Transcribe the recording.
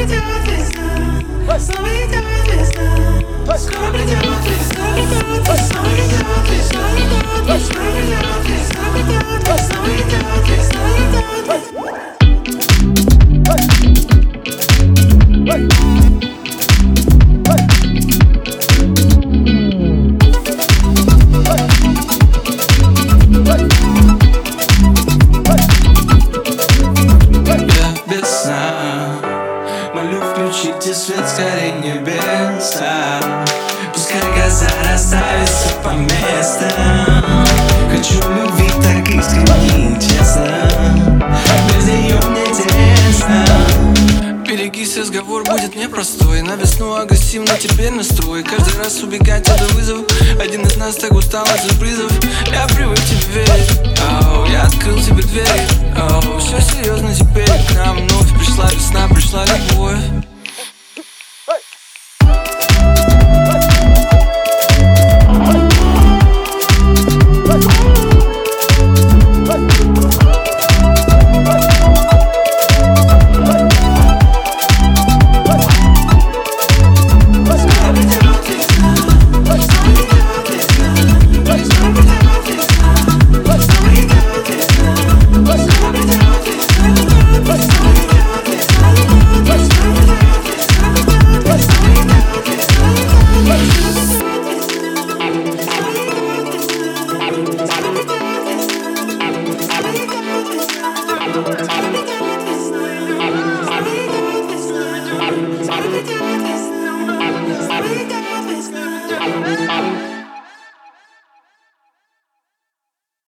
придет весна, снова идет весна. Скоро придет весна, идет весна, идет весна, идет весна, придет весна, придет весна, идет весна, идет весна. Молю, включите свет, скорее небеса. Пускай гроза расставится по местам. Хочу любви так искренне и честно. Без нее мне тесно. Берегись, разговор будет непростой. На весну агрессивно теперь настрой. Каждый раз убегать это вызов. Один из нас так устал от сюрпризов. Я привык тебе верить. Я открыл тебе двери. Все серьезно.